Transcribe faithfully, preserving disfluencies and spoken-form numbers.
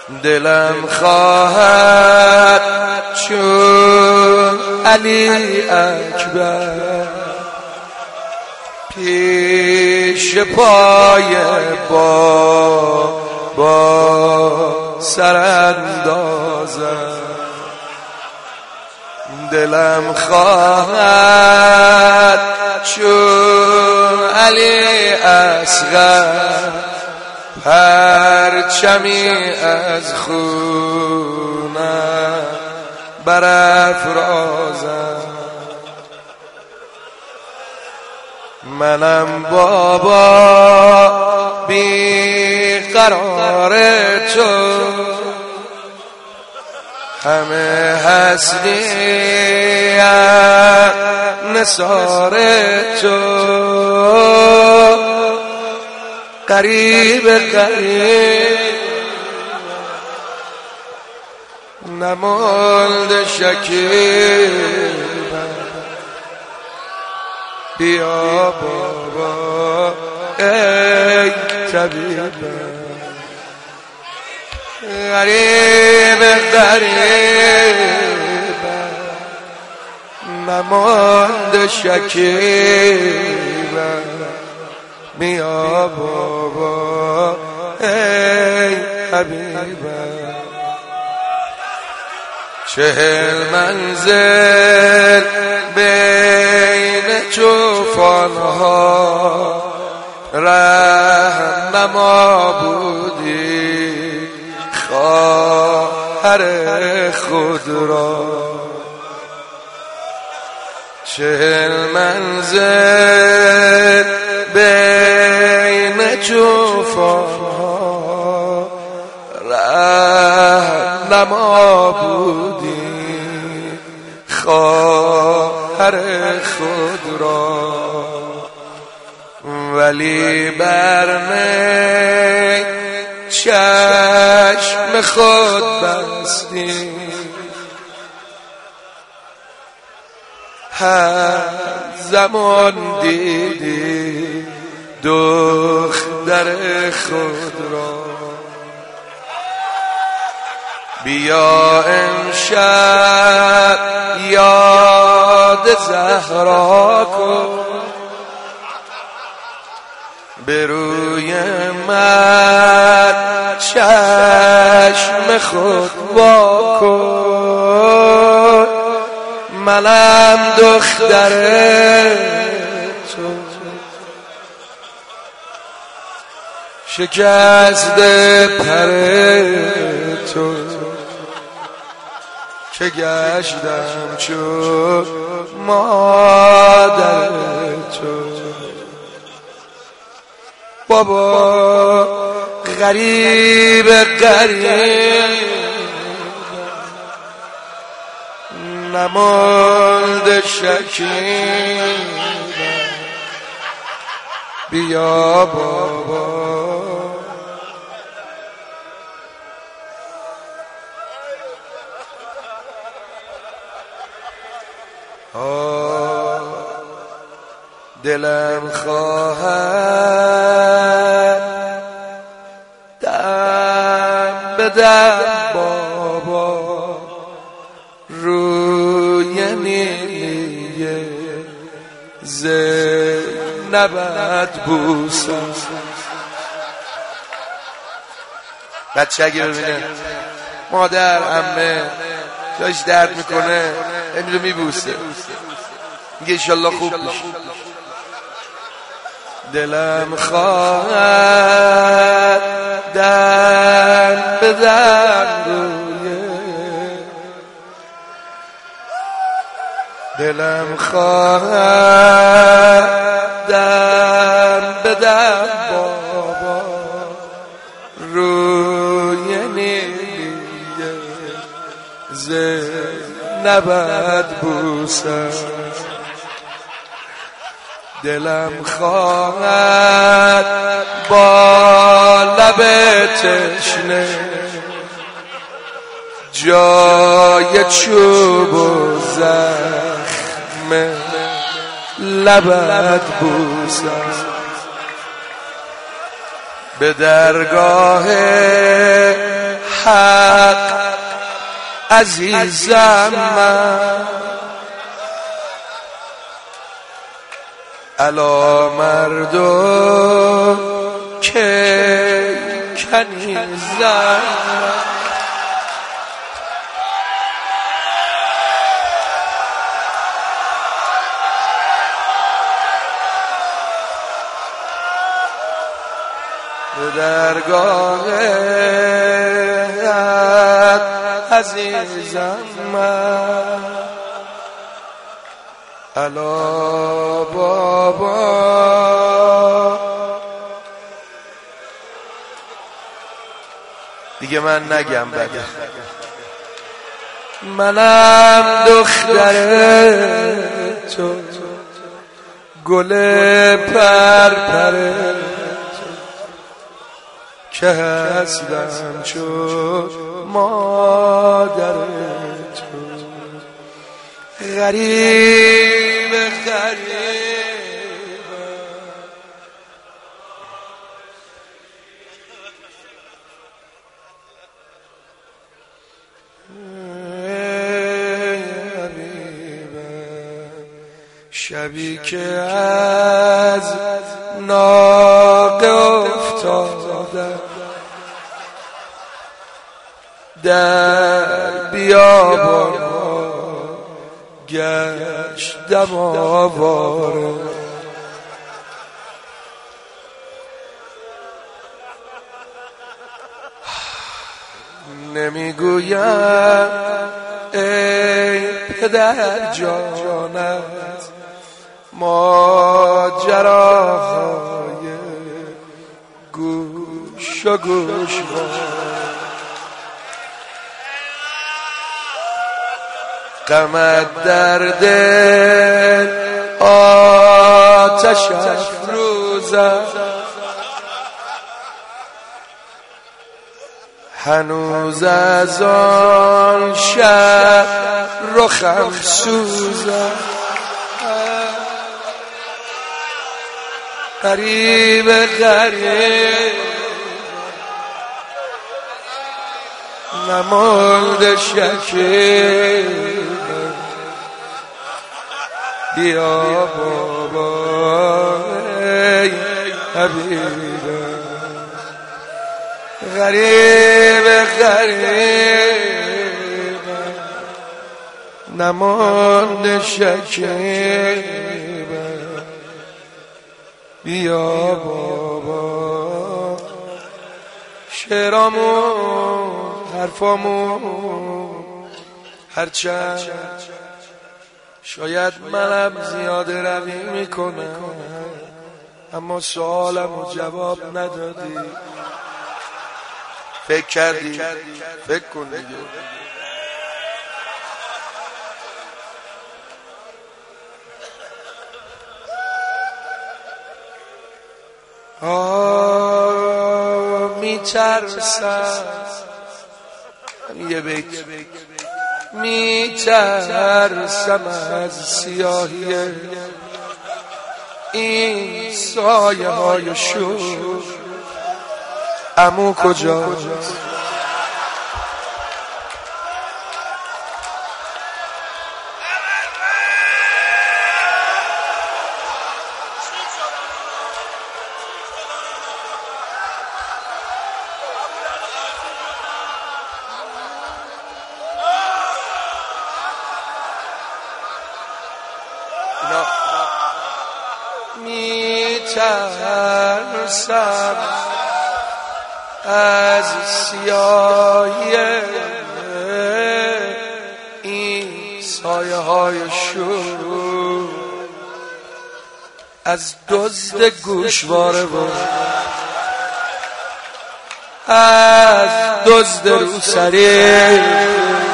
دلم خواهد چون علی اکبر پیش پای با با سراندازم. دلم خواهد چون علی اصغر پرچمی از خونم برافرازم. منم بابا بی قرار تو، همه هستی نثار تو، قریب قریب نمانده شکیبم. بیا بابا ای طبیبم، غریب غریبم نمانده شکیبم. بیا بابا ای حبیبم. چهل منزل بین جوفانها رهنما بودی خواهر خود را. چهل منزل بین جوفانها رهنما بودی خواهر خود را. ولی بر می چشم خود بستی، هر زمان دیدی دختر خود را. بیا امشب یاد زهرا کن، به روی من چشم خود وا کن. منم دختر تو، شکسته پر تو، که گشتم چون مادر تو. بابا غریب غریب نمانده شکیبم. بیا بابا آه دلم خواهد دم به دم بابا روی نیلیه زینبت بوسم. بچه اگه ببینه مادر عمه جاش درد میکنه این رو میبوسه، میگه انشالله خوب بشه. دلم خواهد دم به دم روی، دلم خواهد دم به دم بابا روی نیلیه زینبت بوسم. دلم خواهد با لب تشنه جای چوب و زخم لبت بوسم. به درگاه حق عزیزم من الا مردم که کنیزم به درگاهت عزیزم من الا بابا دیگه من نگم بده منم دختر تو گل پر پر که هستم چون مادر تو غریب غریب شبی که از ناقه افتادم در بیابان گشتم آواره نمیگویم ای پدر جانت ماجراهای گوش و گوشوار غمت در دل آتش افروزد هنوز از آن شب رخم سوزد غریب غریب نمانده شکیب بیا بابا ای حبیبم غریب غریب نمانده شکیب بیا بابا شعرامون حرفامون هرچند شاید منم زیاده روی میکنم اما سوالمو جواب ندادی فکر کردی فکر کن دیگه آه میترسم یه بیت میترسم از سیاهی این سایه های شور عمو کجاست میترسم از سیاهی این سایه های شور از دزد گوشواره و از دزد روسری